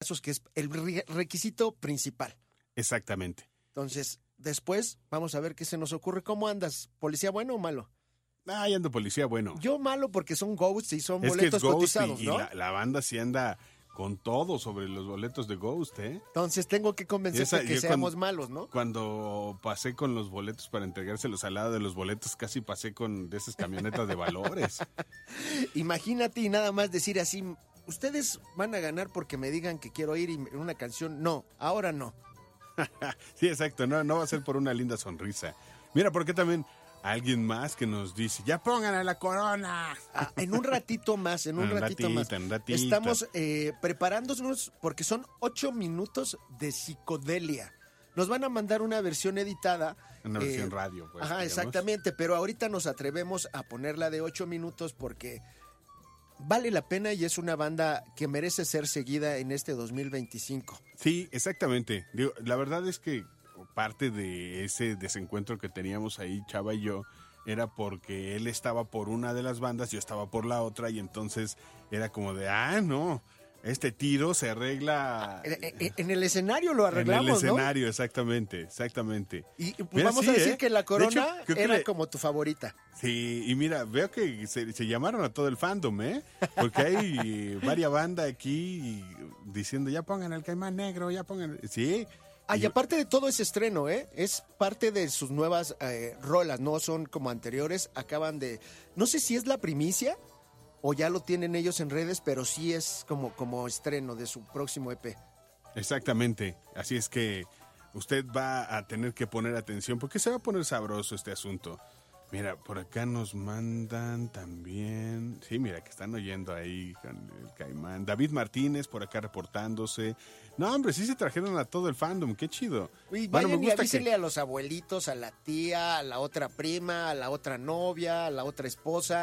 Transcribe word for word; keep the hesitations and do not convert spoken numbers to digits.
pasos, que es el re- requisito principal. Exactamente. Entonces, después vamos a ver qué se nos ocurre. ¿Cómo andas? ¿Policía bueno o malo? Ah, ahí ando policía, bueno. Yo malo porque son Ghost y son es que boletos es Ghost cotizados, y, ¿no? y la, la banda sí anda con todo sobre los boletos de Ghost, ¿eh? Entonces tengo que convencerte Esa- que yo seamos cuando- malos, ¿no? Cuando pasé con los boletos para entregárselos al lado de los boletos, casi pasé con de esas camionetas de valores. Imagínate y nada más decir así, ustedes van a ganar porque me digan que quiero ir y una canción. No, ahora no. Sí, exacto, no, no va a ser por una linda sonrisa. Mira, porque también alguien más que nos dice, ya pongan a la corona. Ah, en un ratito más, en un Un ratito ratito, más. un ratito. Estamos eh, preparándonos porque son ocho minutos de psicodelia. Nos van a mandar una versión editada. Una eh, versión radio, pues. Ajá, digamos. exactamente, pero ahorita nos atrevemos a ponerla de ocho minutos porque vale la pena y es una banda que merece ser seguida en este dos mil veinticinco. Sí, exactamente. Digo, la verdad es que parte de ese desencuentro que teníamos ahí, Chava y yo, era porque él estaba por una de las bandas, yo estaba por la otra, y entonces era como de, ah, no, este tiro se arregla En, en- en el escenario lo en arreglamos, el ¿no? escenario, exactamente, exactamente. Y pues Mira, vamos sí, a decir ¿eh? que la De corona hecho, creo que era le- como tu favorita. Sí, y mira, veo que se, se llamaron a todo el fandom, ¿eh? Porque hay varias bandas aquí diciendo, ya pongan al Caimán Negro, ya pongan... Sí. Ah, y Y- aparte de todo ese estreno, ¿eh? Es parte de sus nuevas eh, rolas, no son como anteriores. Acaban de... No sé si es la primicia o ya lo tienen ellos en redes, pero sí es como, como estreno de su próximo E P. Exactamente. Así es que usted va a tener que poner atención porque se va a poner sabroso este asunto. Mira, por acá nos mandan también... Sí, mira, que están oyendo ahí con el Caimán. David Martínez por acá reportándose. No, hombre, sí se trajeron a todo el fandom. Qué chido. Y Bueno, me vayan y gusta avísenle que- a los abuelitos, a la tía, a la otra prima, a la otra novia, a la otra esposa.